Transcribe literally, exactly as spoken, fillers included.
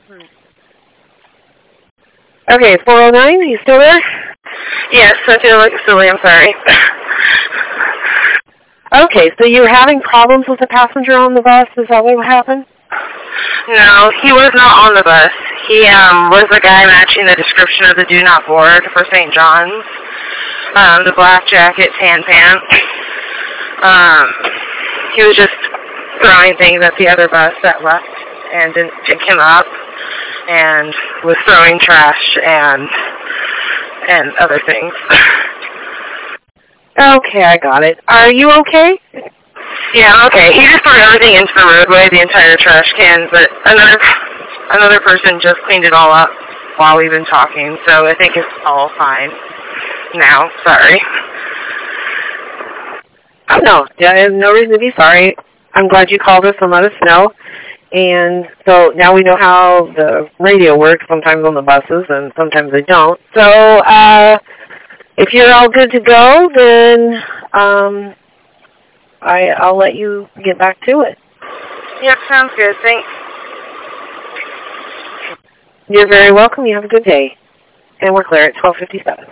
Okay, four oh nine, are you still there? Yes, I feel like silly, I'm sorry. Okay, so you were having problems with the passenger on the bus? Is that what happened? No, he was not on the bus. He um, was the guy matching the description of the do not board for Saint John's. Um, the black jacket, tan pants. Um, he was just throwing things at the other bus that left and didn't pick him up, and was throwing trash and and other things. Okay, I got it. Are you okay? Yeah, okay. He just threw everything into the roadway, the entire trash can, but another another person just cleaned it all up while we've been talking, so I think it's all fine now. Sorry. Oh, no. Yeah, I have no reason to be sorry. I'm glad you called us and let us know. And so now we know how the radio works sometimes on the buses and sometimes they don't. So uh, if you're all good to go, then um, I, I'll let you get back to it. Yep, sounds good. Thanks. You're very welcome. You have a good day. And we're clear at twelve fifty-seven.